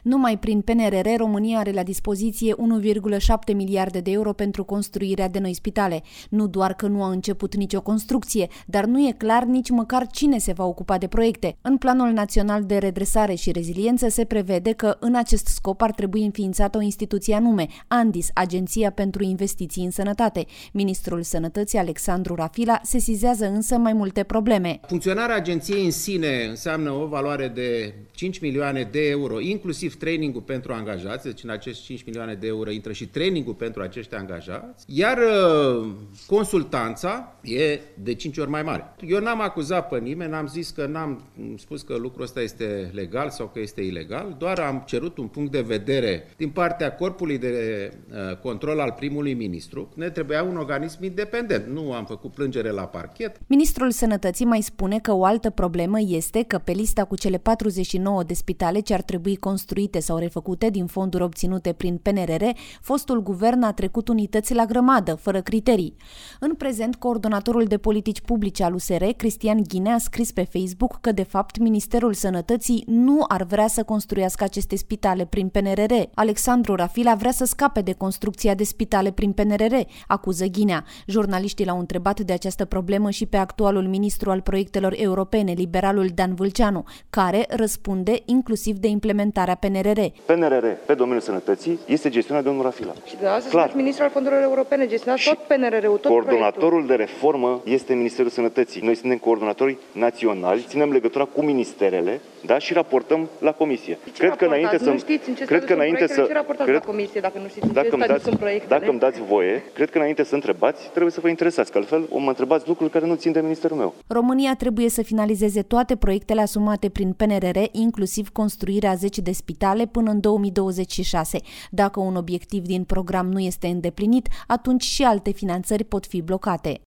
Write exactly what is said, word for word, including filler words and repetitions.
Numai prin P N R R, România are la dispoziție unu virgulă șapte miliarde de euro pentru construirea de noi spitale. Nu doar că nu a început nicio construcție, dar nu e clar nici măcar cine se va ocupa de proiecte. În Planul Național de Redresare și Reziliență se prevede că în acest scop ar trebui înființată o instituție anume, ANDIS, Agenția pentru Investiții în Sănătate. Ministrul Sănătății, Alexandru Rafila, sesizează însă mai multe probleme. Funcționarea agenției în sine înseamnă o valoare de cinci milioane de euro, inclusiv trainingul pentru angajați, deci în acești cinci milioane de euro intră și trainingul pentru acești angajați, iar consultanța e de cinci ori mai mare. Eu n-am acuzat pe nimeni, n-am zis că n-am spus că lucrul ăsta este legal sau că este ilegal, doar am cerut un punct de vedere din partea corpului de control al primului ministru. Ne trebuia un organism independent, nu am făcut plângere la parchet. Ministrul Sănătății mai spune că o altă problemă este că pe lista cu cele patruzeci și nouă de spitale ce ar trebui construite sau refăcute din fonduri obținute prin P N R R, fostul guvern a trecut unități la grămadă, fără criterii. În prezent, coordonatorul de politici publice al U S R, Cristian Ghinea, a scris pe Facebook că, de fapt, Ministerul Sănătății nu ar vrea să construiască aceste spitale prin P N R R. Alexandru Rafila vrea să scape de construcția de spitale prin P N R R, acuză Ghinea. Jurnaliștii l-au întrebat de această problemă și pe actualul ministru al proiectelor europene, liberalul Dan Vâlceanu, care răspunde inclusiv de implementarea P N R R. P N R R pe domeniul sănătății este gestionat de domnul Rafila. Și de asta sunteți ministrul al fondurilor europene, gestionați tot P N R R-ul, tot coordonatorul proiectul. de reformă este Ministerul Sănătății. Noi suntem coordonatori naționali, ținem legătura cu ministerele, da, și raportăm la comisie. Ce cred că înainte să nu știți în ce cred că înainte să ce raportați la comisie dacă nu știți în ce stadiu sunt proiectele. Dacă îmi dați voie, cred că înainte să întrebați, trebuie să vă interesați, că altfel o mă întrebați lucruri care nu țin de ministerul meu. România trebuie să finalizeze toate proiectele asumate prin P N R R, inclusiv construirea a zece de spitale până în două mii douăzeci și șase. Dacă un obiectiv din program nu este îndeplinit, atunci și alte finanțări pot fi blocate.